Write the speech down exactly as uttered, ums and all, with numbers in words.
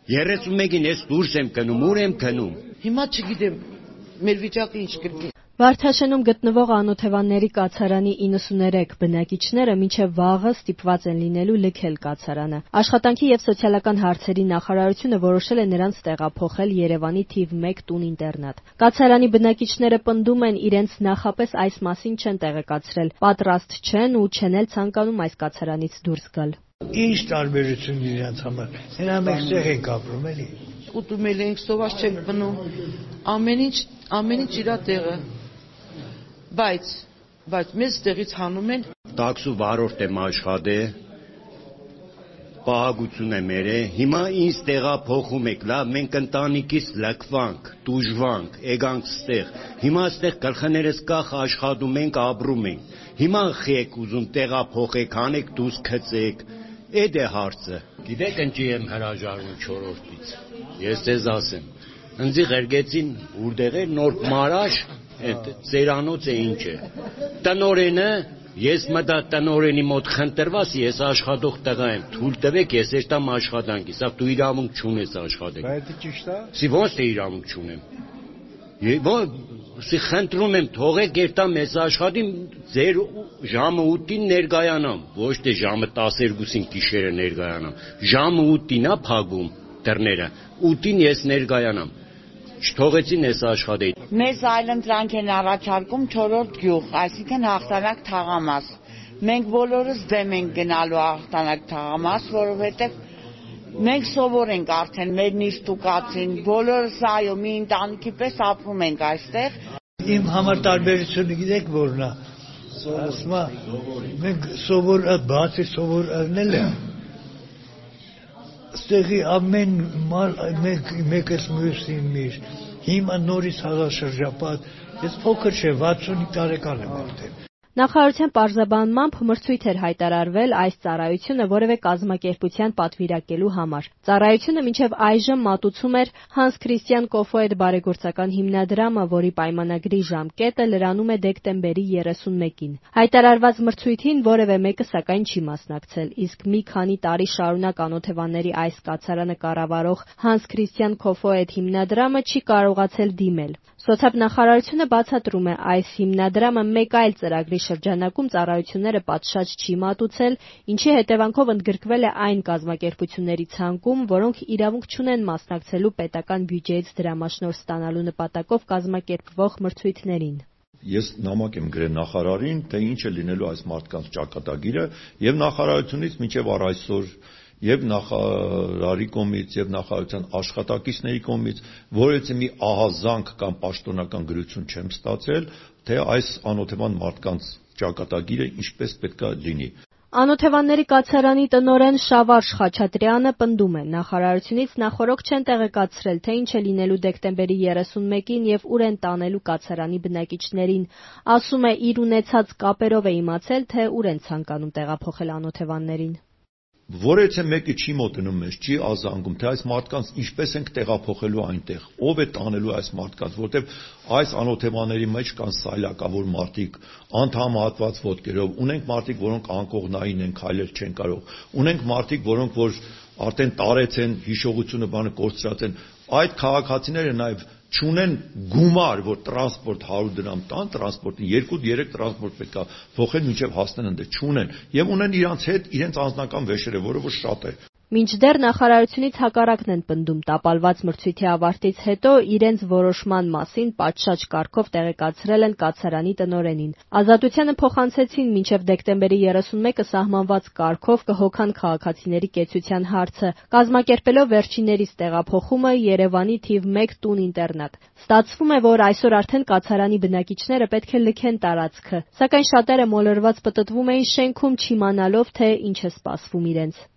երեսունմեկին ես դուրս եմ կնում, ուր եմ քնում։ Հիմա չգիտեմ, մեր վիճակը ինչ կլինի։ Վարդաշենում գտնվող Անօթևանների կացարանի իննսուներեք բնակիչները մինչև վաղը ստիպված են լինելու լքել կացարանը։ Աշխատանքի և սոցիալական հարցերի նախարարությունը որոշել է նրանց տեղափոխել Երևանի թիվ մեկ տուն-ինտերնատ։ Կացարանի բնակիչները պնդում են, իրենց նախապես այս մասին չեն տեղեկացրել, պատրաստ չեն ու չեն էլ ցանկանում այս կացարանից դուրս գալ։ Ինչ տարբերություն իրենց համար։ Նրանք մեկտեղ են ապրում, էլի։ Ուտում ենք, սոված չենք բնում։ Ամեն ինչ, ամեն ինչ իր տեղը։ Բայց, բայց մեզ տեղից հանում են։ Տաքսու վարորդ եմ աշխատել, պահագություն եմ երել, հիմա ինձ տեղափոխում եք, լավ, մենք ընտանիքից լքվանք, տուժվանք, եկանք ստեղ, հիմա ստեղ գլխներս կախ աշխատում ենք, ապրում ենք, հիմա եք ուզում տեղափոխեք, հանեք դուս քծեք, էդ է հարցը։ Գիտեք ընջի եմ հրաժարվում չորրորդից, ես ձեզ ասեմ, ընձի ղերգեցին ուրդեղեր նոր մարաշ, այդ ծերանոց է ինչ է, տնորենը, ես մտա տնորենի մոտ խնդրված, ես աշխատող տղա եմ, թույլ տվեք, ես էստամ աշխատանքի, սա դու իրավունք չունես աշխատեք։ Բայց ճիշտ է։ Սի ոնց է իրավունք չունեմ։ Սի խնդրում եմ, թողեք երտամ ես աշխատիմ, ձեր ժամը ութին ներկայանամ, ոչ թե ժամը տասներկուսին գիշերը ներկայանամ, ժամը ութին է փակում դռները, ութին ես ներկայանամ, չթողեցին ես աշխատեի։ Մեզ այլընտրանք են առաջարկում չորրորդ գյուղ, այսինքն Հաղթանակ թաղամաս։ Մենք բոլորս դեմ ենք գնալու Հաղթանակ թաղամաս, որովհետև մենք սովոր ենք արդեն մեր նիստուկացին, բոլորս այո, մի ընտանիքի պես ապրում ենք այստեղ։ Իմ համար տարբերությունը գիտեք որն է։ Ասում եմ, մենք սովոր բացի սովոր ըրնել է։ Ստեղի ամեն մալ մենք մեկս մյուսին միշ։ Հիմա նորից հաղաշրջապատ, ես փոքր չէ, վաթսունհինգ տարեկան եմ արդեն։ Նախարարության պարզաբանմամբ մրցույթ էր հայտարարվել այս ծառայությունը որևէ կազմակերպության պատվիրակելու համար։ Ծառայությունը մինչև այժմ մատուցում էր Հանս Քրիստիան Կոֆոետ բարեգործական հիմնադրամը, որի պայմանագրի ժամկետը լրանում է դեկտեմբերի երեսունմեկին։ Հայտարարված մրցույթին որևէ մեկը սակայն չի մասնակցել, իսկ մի քանի տարի շարունակ Անօթևանների այս կացարանը կառավարող Հանս Քրիստիան Կոֆոետ հիմնադրամը չի կարողացել դիմել։ Սոցիալնախարարությունը բացատրում է, այս հիմնադրամը մեկ այլ ծրագրի շրջանակում ծառայությունները պատշաճ չի մատուցել, ինչի հետևանքով ընդգրկվել է այն կազմակերպությունների ցանկում, որոնք իրավունք չունեն մասնակցելու պետական բյուջեից դրամաշնորհ ստանալու նպատակով կազմակերպվող մրցույթներին։ Ես նամակ եմ գրել նախարարին, թե ինչ է լինելու այս մարդկանց ճակատագիրը, եւ նախարարությունից մինչեւ առ այսօր եւ նախարարի կողմից եւ նախարարության աշխատակիցների կողմից որևէ մի ահազանգ կամ պաշտոնական գրություն չեմ ստացել, թե այս անօթևան մարդկանց ճակատագիրը ինչպես պետք է լինի։ Անօթևանների կացարանի տնօրեն Շավարժ Խաչատրյանը պնդում է, նախարարությունից նախօրոք չեն տեղեկացրել, թե ինչ է լինելու դեկտեմբերի երեսունմեկին եւ ուր են տանելու կացարանի բնակիչներին։ Ասում է, իր ունեցած կապերով է իմացել, թե ուր են ցանկանում տեղափոխել անօթևաններին։ Որևէ մեկը չի մոտենում մեզ, չի ազանգում, թե այս մարդկանց ինչպես ենք տեղափոխելու այնտեղ, ով է տանելու այս մարդկանց, որտեղ այս անօթևանների մեջ կան սայլակավոր մարդիկ, անդամահատված ոտքերով, ունենք մարդիկ, որոնք անկողնային են, քայլել չեն կարող, ունենք մարդիկ, որոնք որ արդեն տարեց են, հիշողությունը բանը կորցրած են, այդ քաղաքացիները նաև չունեն գումար, որ տրանսպորտ հարյուր դրամ տան, տրանսպորտին երկու-երեք տրանսպորտ պետք է փոխել մինչև հասնեն այնտեղ, չունեն, եւ ունեն իրանց հետ իրենց անձնական վեշերը, որը որ շատ է։ Մինչդեռ նախարարությունից հակառակն են պնդում, տապալված մրցույթի ավարտից հետո իրենց որոշման մասին պատշաճ կարգով տեղեկացրել են կացարանի տնօրենին։ Ազատությանը փոխանցեցին մինչև դեկտեմբերի երեսունմեկը սահմանված կարգով կհոգան քաղաքացիների կեցության հարցը, կազմակերպելով վերջիններիս տեղափոխումը Երևանի թիվ մեկ տուն-ինտերնատ։ Ստացվում է, որ այսօր արդեն կացարանի բնակիչները պետք է լքեն տարածքը, սակայն շատերը մոլորված պտտվում էին շենքում չիմանալով, թե ինչ է սպասվում իրենց։